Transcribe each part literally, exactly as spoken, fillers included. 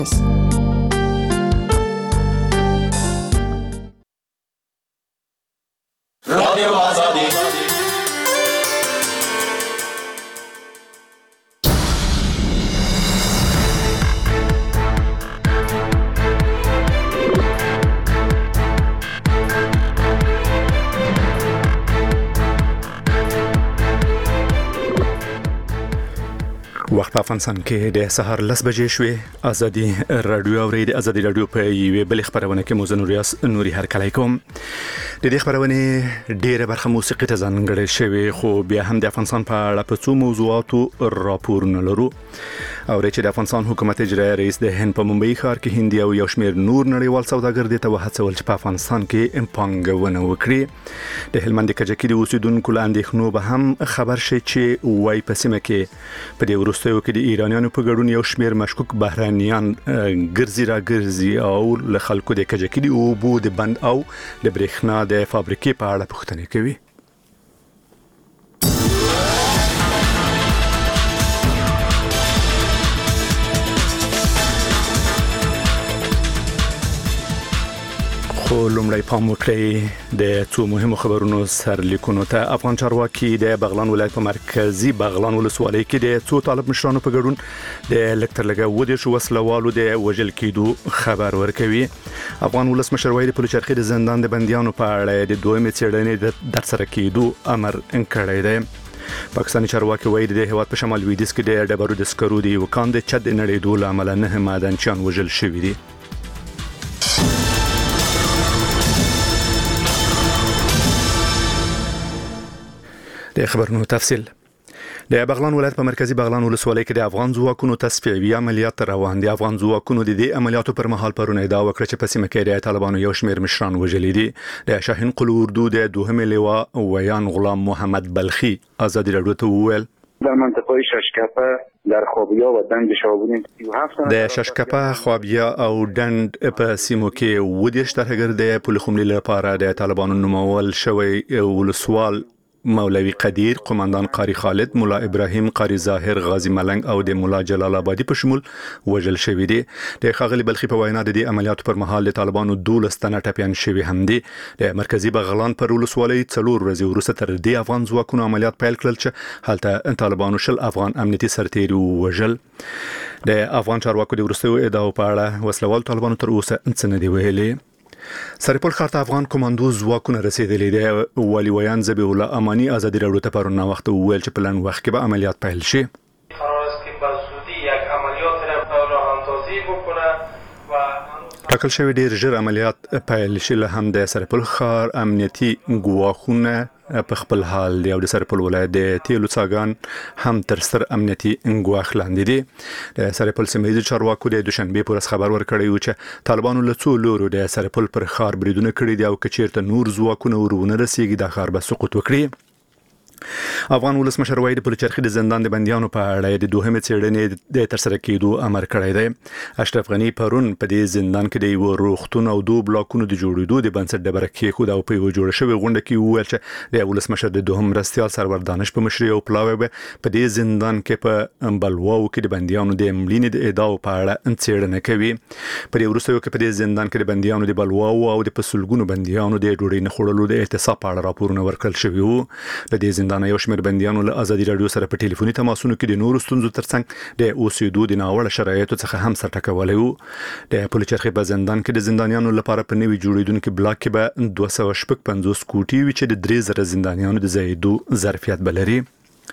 رادیو آزادی وخت په افغانستان کې د سهار لس بجې شوې. ازادي رادیو اورید ازادي رادیو په یوې بل خبرونه کې موزه نوریاس نوري هر کله کوم د دې خبرونه ډیره برخه موسیقي ته ځانګړې شوی، خو بیا هم د افغانستان په اړه په څو موضوعاتو راپورونه لرو. او چې د افغانستان حکومت اجرایي رئیس د هند په ممبئی ښار کې هندي او یو شمېر نور نړیوال سوداګر دي ته وهڅول چې په افغانستان کې پانګونه وکړي. د هلمند کجکي د اوسیدونکو لاندې خنو به هم خبر شي چې وای په سیمه کې په دې ورستیو کې د ایرانیانو په ګډون یو شمېر مشکوک بهرانيان ګرځي را ګرځي او له خلکو د کجکي د اوبو د بند او د برېښنا د فابریکې په اړه پوښتنه کوي. خو لومړی پام وکړئ د څو مهمو خبرونو سرلیکونو ته. افغان چارواکي د بغلان ولایت په مرکزی بغلان ولسوالۍ کې د څو طالب مشرانو په ګډون د لکتر لګا ودې شو وسلوالو د وجل کېدو خبر ورکوي. افغان ولس مشر وایي د پلوچرخي د زندان د بنديانو په اړه د دویمې څېړنې د ترسره کېدو امر کړی دی. پاکستاني چارواکي وایي د هیواد په شمال لویدیځ کې د ډبرو د سکرو د یو کان د چد نړیدو لامل نه معدنچیان وژل شوي دي. د خبرونو تفصیل. د بغلان ولایت په مرکزی بغلان ولسوالۍ کې د افغان ځواکونو تصفیوي عملیات روان دي. افغان ځواکونو د دې عملیاتو پر مهال پرونه ادعا وکړه چې په سیمه کې د طالبانو یو شمېر مشران وژلي دي. د شاهین قلو اردو د دوهم لیوا ویان غلام محمد بلخی ازادي رادیو ته وویل در منطقه ششکپه در خوابیا و دند شابونین د ششکپه خوابیا او دند په سیمو کې ودیش ترهګر د پولیخوملي لپاره د طالبانو نومول شوی ولسوال مولوی قدیر، قومندان قاری خالد، مولا ابراهیم، قاری ظاهر، غازی ملنګ او د مولا جلال آبادی په شمول وژل شوی دي. د خاغلی بلخی په وینا د دې عملیاتو پر مهال د طالبانو دولس تنه ټپيان شوی هم دي. د مرکزی بغلان پر ولسوالۍ څلور ورځې وروسته تر دې افغان ځواکونو عملیات پیل کړل چې هلته طالبانو شل افغان امنیتي سرتیري وژل. د افغان چارواکو د ورستیو ادعاو په اړه وسلوال طالبانو تر اوسه څه نه دی ویلي. سرپل ښار ته افغان کمانډو ځواکونه رسیدلي دي. والي ویان ذبیح الله امانی ازادي رادیو ته پرون وخت ویل چې په لن وخت کې به عملیات پیل شي. قرار است که به زودی یک عملیات را راه اندازی بکنه و ټاکل شوی ډیر ژر عملیات پیل شي. له هم د سرپل ښار امنیتي ګواښونه په خپل حال دی او د سرپل ولایت د تیلو څاګان هم تر ستر امنیتي ګواښ لاندې دي. د سرپل سیمه چارواکو د دوشنبه پر خبر ورکړی و چې طالبانو له څو لورو د سرپل پر ښار بریدونه کړی دي او کچیرته نور ځواکونه ورونه رسیږي د ښار به سقوط وکړي. افغان ولس مشر وایي د پلوچرخي د زندان د بنديانو په اړه د دوهمې څېړنې د ترسره کېدو امر کړی دی. اشرف غنی پرون په دې زندان کې د یو روغتون او دوه بلاکونو د جوړېدو د بنسټ ډبره کېښود او په یو جوړ شوی غونډه کې وویل چې د ولس مشر د دوهم مرستیال سرور دانش په مشرۍ او پلاوی به په دې زندان کې په بلواو کې د بنديانو د ملینې د ادعاو په اړه څېړنه کوي. په دې وروستیو کې په دې زندان کې د بنديانو د بلواو او د پسلګونو بنديانو د ډوډۍ نه خوړلو د اعتصاب په اړه راپورونه ورکړل شوي وو. د دې زندان یو شمېر بنديانو له ازادي رادیو سره په ټلیفوني تماسونو کې د نورو ستونزو ترڅنګ د اوسېدو د ناوړه شرایطو څخه هم سر ټکولی وو. د پلوچرخي په زندان کې د زندانیانو لپاره په نوي جوړېدونکي بلاک کې به دوه سوه شپږ پنځوس کوټې وي چې د درې زره زندانیانو د ځایېدو ظرفیت به لري.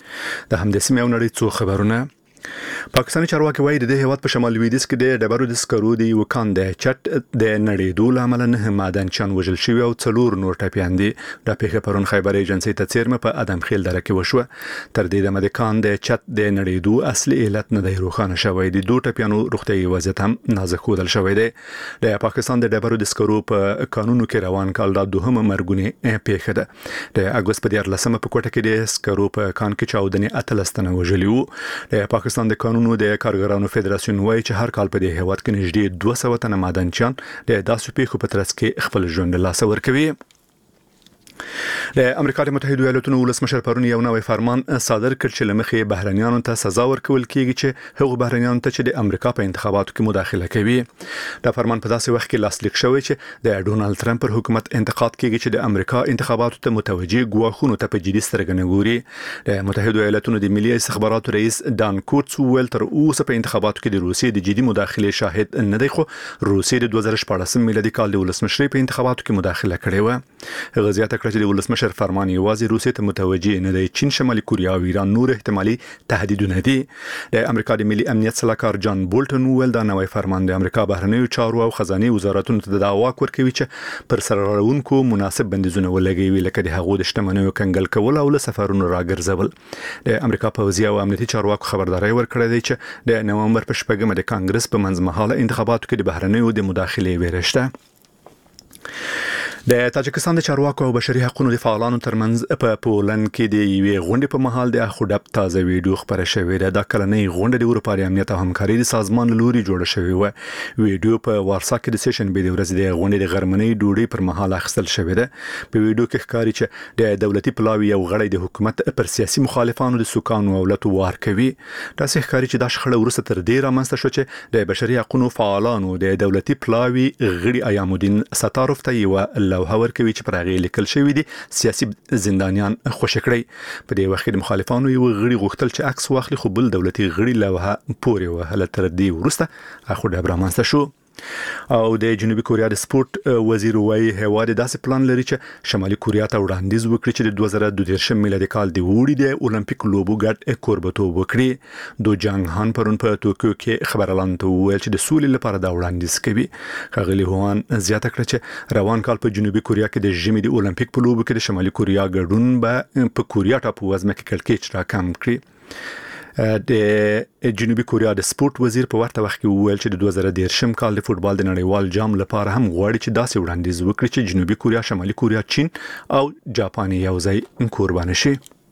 د همدې سیمې او نړۍ څو خبرونه. پاکستاني چارواکي وایي د هیواد په شمال لویدیځ کې د ډبرو د سکرو د یو کان د چت د نړیدو لامل نه معدنچیان وژل شوي او څلور نور ټپيان دي. د پیښې پرون خیبر ایجنسی ته څیرمه په ادم خیل دره کې وشوه. تر دې دمه د کان د چت د نړیدو اصلي علت نه دی روښانه شوی. د دوه ټپيانو روغتیايي وضعیت هم نازک ښودل شوی دی. د پاکستان د ډبرو د سکرو په قانونو کې روان کال د دوهمه مرګونی پیښه ده. د اګوست په دیارلسمه په کوټه کې د سکرو په کان کې چاودنې اتلس تنه وژلي وو. د پاکستان د قانونو د کارګرانو فدراسیون وایي چې هر کال په دې هیواد کې نږدې دوه سوه تنه معدنچیان د داسې پیښو په ترڅ کې خپل ژوند له لاسه ورکوي. د امریکا د متحده ایالاتونو ولسمشر پرون یو نوی فرمان صادر کړ چې لمخې بهرنیانو ته سزا ورکول کیږي چې هغو بهرنیانو ته چې د امریکا په انتخاباتو کې مداخله کوي. دا فرمان په داسې وخت کې لاسلیک شوی چې د ډونالد ټرمپ پر حکومت انتقاد کیږي چې د امریکا انتخاباتو ته متوجه ګواښونو ته په جدي سترګه نه ګوري. د متحده ایالاتونو د ملي استخباراتو رئیس دان کورتس ویل تر اوسه په انتخاباتو کې د روسیې د جدي مداخله شاهد نه دی، خو روسیې د دوه زره شپاړسم میلادي کال د ولسمشرۍ په انتخاباتو کې مداخله کړې و. هغه زیاته کړه چې د ولسمشر فرمان یوازې روسیې ته متوجه نه دی، چین، شمالي کوریا او ایران نور احتمالي تهدیدونه دي. د امریکا د ملي امنیت سلاکار جان بولټن ویل دا نوی فرمان د امریکا بهرنیو چارو او خزانه وزارتونو ته د واک ورکوي چې پر سرغړونکو مناسب بندیزونه ولګوي، لکه د هغو د شتمنیو کنګل کول او له سفرونو راګرځول. د امریکا پوځي او امنیتي چارواکو خبرداري ورکړې ده چې د نومبر په شپږمه د کانګرس په منځمهاله انتخاباتو کې د بهرنیو د مداخلې ویره شته. د تاجکستان د چارواکو او بشري حقوقو د فعالانو ترمنځ په پولند کې د یوې غونډې په مهال د اخوډب تازه ویډیو خبره شوې ده. دا کلنۍ غونډه د اروپا امنیت او همکاري د سازمان لوري جوړه شوې و. ویډیو په وارسا کې د سیشن به د ورځې د غونډې د غرمنۍ ډوډۍ پر مهال اخیستل شوې ده. په ویډیو کې ښکاري چې د دولتي پلاوی او غړي د حکومت پر سیاسي مخالفانو د سوکانو اولت وار کوي. دا ښکاري چې دا شخړه ورسته تر ډیره منځته شو چې د بشري حقوقو فعالانو د دولتي پلاوی غړي ایامالدین ستاروف ته یو لوحه ورکوي چې پر هغه لیکل شوی دي سیاسي زندانیان خوشی کړي. په دې وخت د مخالفانو یو غړي غوښتل چې عکس واخلي، خو بل دولتي غړي لوحه پورې وهله. تر دې وروسته اخوډب رامنځته شو. او د جنوبي کوریا د سپورت وزیر وایي هیواد داسې پلان لري چې شمالي کوریا ته وړاندیز وکړي چې د دوه زره دوه دیرشم میلادي کال د وړي د اولمپیک لوبو ګډ کوربتوب وکړي. دو جانګ هان پرون په توکیو کې خبرلاند ته وویل چې د سولې لپاره دا وړاندیز کوي. ښاغلي هوان زیاته کړه چې روان کال په جنوبي کوریا کې د ژمي د اولمپیک په لوبو کې د شمالي کوریا ګډون به په کوریا ټاپو وزمه کې کلکېچ راکم کړي. د جنوبي کوریا د سپورت وزیر په ورته وخت کې وویل چې د دوه زره دیرشم کال د فوتبال د نړیوال جام لپاره هم غواړي چې داسې وړاندیز وکړي چې جنوبي کوریا، شمالي کوریا، چین او جاپان یو ځای قربان شي.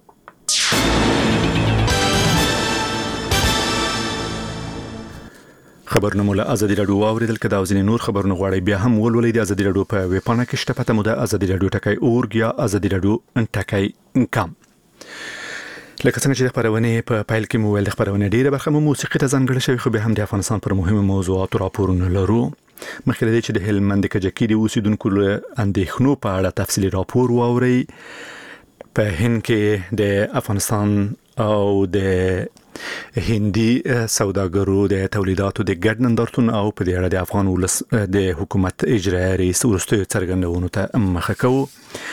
خبرونه مولا ازادي رادیو اوریدل کدا او ځینې نور خبرونه غواړي بیا هم ولولئ د ازادي رادیو په ویب پاڼه کې شته، پته مو د ازادي رادیو ټکای اورګ یا ازادي رادیو ټکای کام. لکه څنګه چې د خبرونه په پایل کې مو ویل د خبرونه ډیره برخه مو موسیقي ته ځانګړې شوی، خو به هم د افغانستان پر مهمه موضوعاتو راپورونه لرو. مخکې له دې چې د هلمند کجکی د اوسیدونکو اندېښنو په اړه تفصیلي راپور واوري، په هند کې د افغانستان او د هندي سوداګرو د تولیداتو د ګډ نندارتون او په دې اړه د افغان ولس د حکومت اجرایي رئیس ورستو څرګندونو ته مخه کوو.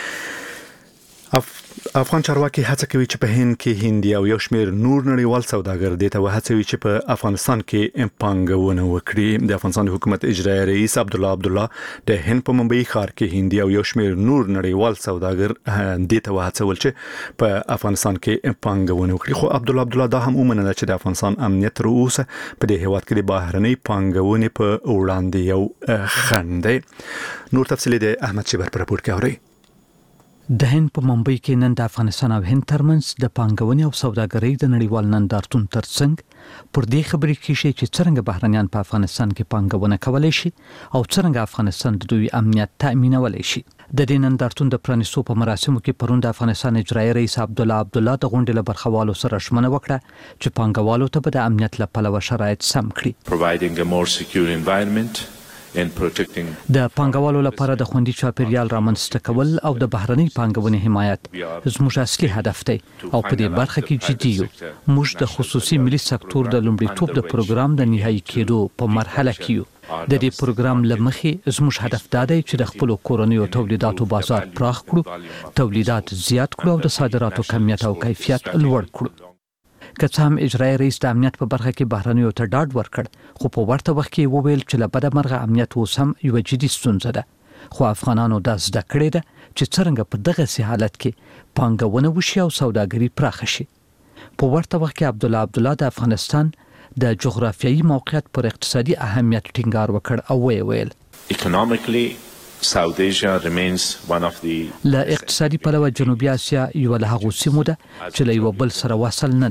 افغان چارواکي هڅه کوي چې په هند کې هندي او یو شمېر نور نړیوال سوداګر دي ته وهڅوي چې په افغانستان کې پانګونه وکړي. د افغانستان حکومت اجرایي رئیس عبد الله عبد الله د هند په ممبئی ښار کې هندي او یو شمېر نور نړیوال سوداګر دي ته وهڅول چې په افغانستان کې پانګونه وکړي. خو عبد الله عبد الله دا هم ومنله چې د افغانستان امنیت تر اوسه په دې هیواد کې د بهرنۍ پانګونې په وړاندې یو خنډ دی. نور تفصیل د احمد شبر پر راپور کې اوري. د هند په ممبئی کې نن د افغانستان او هند ترمنځ د پانګونې او سوداګرۍ د نړیوال نندارتون ترڅنګ پر دې خبرې کېږي چې څنګه بهرنیان په افغانستان کې پانګونه کولای شي او څنګه افغانستان د دوی امنیت تأمینولای شي. د دې نندارتون د پرانیستو په مراسمو کې پرون د افغانستان اجرایي رئیس عبد الله عبد الله د غونډې له برخوالو سره ژمنه وکړه چې پانګوالو ته به د امنیت له پلوه شرایط سم کړي. Providing a more secure environment د پانګوالو لپاره د خوندي چاپیریال رامنځته کول او د بهرنۍ پانګونې حمایت زموږ اصلي هدف دی او په دې برخه کې جدي یو. موږ د خصوصي ملي سکتور د لومړیتوب د پروګرام د نهایی کېدو په مرحله کې یو. د دې پروګرام لمخې زموږ هدف دا دی چې د خپل کورنیو تولیداتو بازار پراخ کړو، تولیدات زیات کړو او د صادراتو کمیت او کیفیت لوړ کړو. که څه هم اجرایي رئیس د امنیت په برخه کې بهرنیو ته ډاډ ورکړ، خو په ورته وخت کې وویل چې له بده مرغه امنیت اوس هم یوه جدي ستونزه ده. خو افغانانو دا زده کړې ده چې څرنګه په دغسې حالت کې پانګونه وشي او سوداګري پراخه شي. په ورته وخت کې عبد الله عبد الله د افغانستان د جغرافیایي موقعیت پر اقتصادي اهمیت ټینګار وکړ او ویې ویل Economically South Asia remains one of the له اقتصادي پلوه جنوبي اسیا یو له هغو سیمو ده چې له یو بل سره وصل نه ده.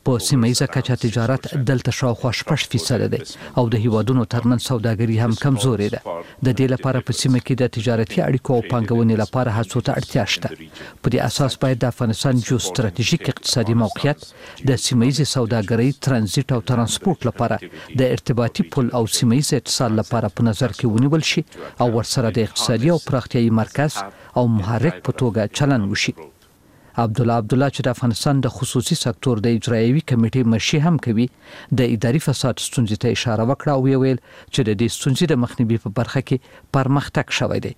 په سیمه ییزه کچه تجارت دلته شاوخوا شپږ فیصده دی او د هیوادونو ترمنځ سوداګري هم کمزورې ده. د دې لپاره په سیمه کې د تجارتي اړیکو او پانګونې لپاره هڅو ته اړتیا شته. په دې اساس باید د افغانستان جو ستراتیژیک اقتصادي موقعیت د سیمه ییزې سوداګرۍ، ترانزیت او ترانسپورت لپاره د ارتباطي پل او سیمه ییز اتصال لپاره په نظر کې ونیول شي او ورسره د اقتصادي او پراختیايي مرکز او محرک په توګه چلن وشي. عبدالله عبدالله چې د افغانستان د خصوصي سکتور د اجرایوي کمیټې مشري هم کوي د اداري فساد ستونزې ته اشاره وکړه او ویل چې د دې ستونزې د مخنیوي په برخه کې پرمختګ شوی دی.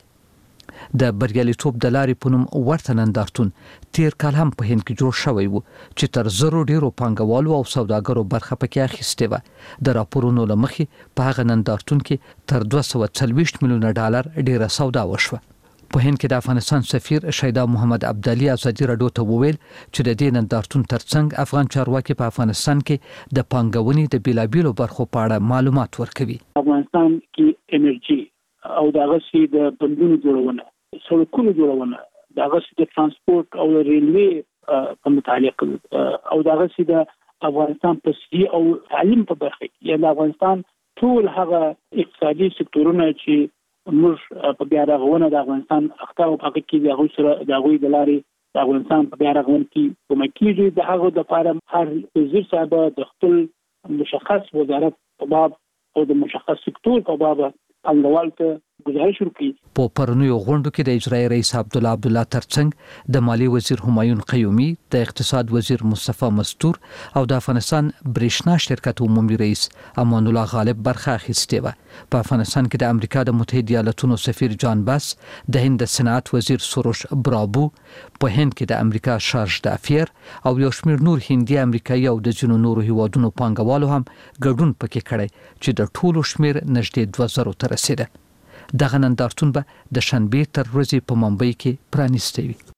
د بریالیتوب د لارې په نوم ورته نندارتون تیر کال هم په هند کې جوړ شوی و چې تر زرو ډیرو پانګوالو او سوداګرو برخه پکې اخیستې وه. د راپورونو له مخې په هغه نندارتون کې تر دوه سوه څلوېښت میلیونه ډالر ډیره سودا وشوه. په هند کې د افغانستان سفیر شیدا محمد عبدالي ازادي راډیو ته وویل چې د دې نندارتون ترڅنګ افغان چارواکي په افغانستان کې د پانګونې د بیلابیلو برخو په اړه معلومات ورکوي. افغانستان کې انرژي او دغه سي د بندونو جوړونه، سړکونو جوړونه، دغه سي د ترانسپورت او ریلوي په متعلق او دغه سي د افغانستان په سي او تعلیم په برخه کې یا د افغانستان ټول هغه اقتصادي سکتورونه چې موږ په بیا رغونه د افغانستان اخته او هغه کې د هغوی سره د هغوی د لارې د افغانستان په بیا رغونه کې کومه کېږي. د هغه لپاره هر وزیر صاحب د خپل مشخص وزارت په باب او د مشخص سکتور په باب پانګوال ته گزارش ورکړي. په پرونیو غونډو کې د اجرایي رئیس عبدالله عبدالله ترڅنګ د مالی وزیر همایون قیومي، د اقتصاد وزیر مصطفی مستور او د افغانستان برېښنا شرکت عمومي رئیس امان الله غالب برخه اخیستې وه. په افغانستان کې د امریکا د متحده ایالاتونو سفیر جان باس، د هند د صنعت وزیر سروش برابو، په هند کې د امریکا شارج د افیر او یو شمېر نور هندي، امریکایي او د ځینو نورو هیوادونو پانګوالو هم ګډون پکې کړی چې د ټولو شمېر نږدې دوه زرو ته رسیده. دغه نندارتون به د شنبې تر ورځې په ممبئی کې پرانیستی وي.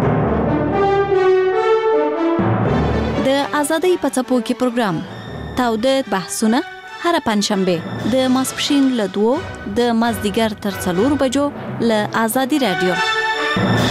د ازادۍ په څپو کې پروګرام تاوده بحثونه هر پنځشنبه د ماسپښین له دوو د مازدیګر تر څلورو بجو له ازادي رادیو.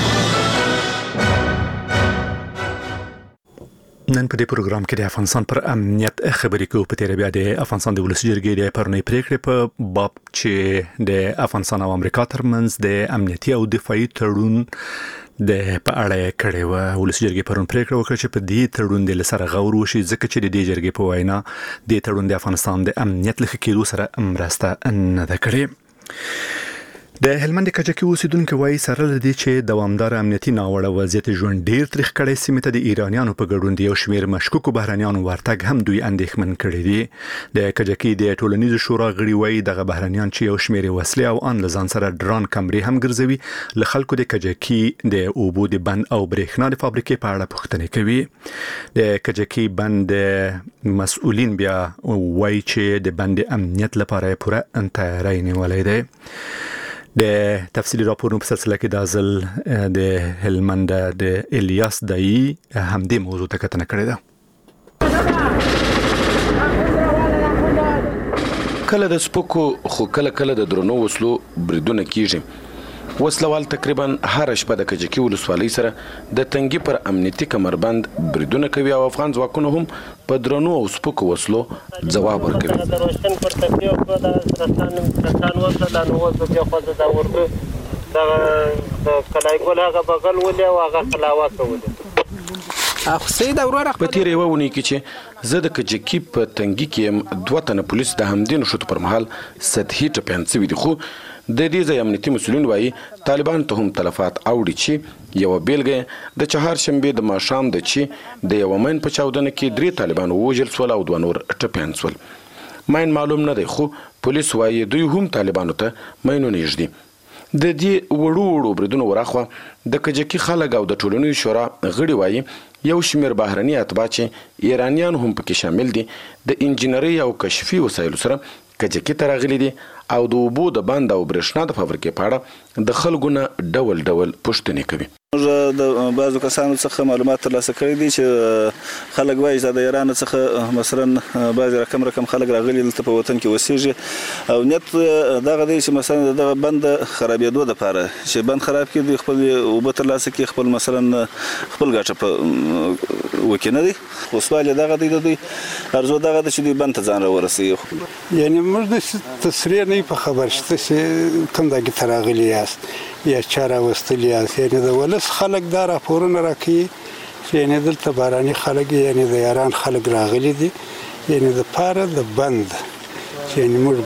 نن په دې پروګرام کې د افغانستان پر امنیت خبرې کوو. په تیر بیا د افغانستان د ولسي جرګې د پرونی پریکړې په باب چې د افغانستان او امریکا ترمنځ د امنیتي او دفاعي تړون د په اړه کړي و. ولسي جرګې پرون پریکړه وکړه چې په دې تړون د لسره غور وشي ځکه چې د دې جرګې په وینا د تړون د افغانستان د امنیت لخوا کېدو سره مرسته نه ده کړې. د هلمند کجکي اوسیدونکو وایي سره لدی چې دوامدار امنیتي ناوړه وضعیت ژوند ډیر تریخ کړي سیمه ته د ایرانیانو په ګډون دی او شمیر مشکوکو بهرانيانو ورتګ هم دوی اندېښمن کړي دي. د کجکي د ټولنیزو شورا غړي وایي دغه بهرانيان چې یو شمیر وسلې او ان لزان سره ډرون کمرې هم ګرځوي له خلکو د کجکي د اوبو د بند او برېښنا د فابریکې په اړه پوښتنه کوي. د کجکي بند مسؤلین بیا وایي چې د بند امنیت لپاره پوره تیاری نیولې ده. د تفصیلی راپورونو په سلسله کې د ازل د هلمند د الیاس دای هم دې موضوع ته کتنه کړې ده. کله د سپوکو خو کله کله د درنو وسلو بریدونه کیږي. وسلوال تقریبا هر شپه د کجکي ولسوالۍ سره د تنګي پر امنیتي کمربند بریدونه کوي او افغان ځواکونه هم په درنو او سپوکو وسلو ځواب ورکوي. د روشن پر تکلیف او د سرطان سرطان وسله د نوو د خو د ورته د کلای ګل هغه بغل ولې او هغه خلاوه کوله. اخو سید اوراره په تیر یو ونی کې چې زه د کجکي په تنګي کې دوه تنه پولیس د همدین شوت پر مهال سطحي ټپيان سوي دي. خو د دې ځای امنیتي مسؤلین وایي طالبان ته هم تلفات اوړي چې یو بیلګه د چهارشنبه د ماښام د چې د یو مین په چاودنه کې درې طالبان وژل شول او دوه نور ټپيان شول. مین معلوم نه دی خو پولیس وایي دوی هم طالبانو ته مینو نږدې. د دې وړو وړو بریدونو ورخوا د کجکي خلک او د ټولنیز شورا غړي وایي یو شمیر بهرني اتباع چې ایرانیان هم پکې شامل دي د انجینري او کشفي وسایلو سره کجکي ته راغلي دي او د اوبو د بند او برېښنا د فابریکې په اړه د خلکو نه ډول ډول پوښتنې کوي. موږ د بعضو کسانو څخه معلومات ترلاسه کړي دي چې خلک وایي چې د ایران څخه مثلا بعض رقم رقم خلک راغلي دلته په وطن کې اوسېږي او نیت دغه دی چې مثلا دغه بند خرابېدو دپاره چې بند خراب کړي دوی خپل اوبه ترلاسه کړي خپل مثلا خپل ګټه په وکینه دي خو سوال دغه دی د دوی ارزو دغه د چې دوی بند ته ځان راورسي یعنی موږ د تسریع نه په خبر شته چې کوم دغه تراغلی یاست یا چاره وستلی یاست یعنی د ولس خلک دا راپورونه راکړي یعنی دلته باراني خلک یعنی د یاران خلک راغلي دي یعنی د پاره د بند یعنی موږ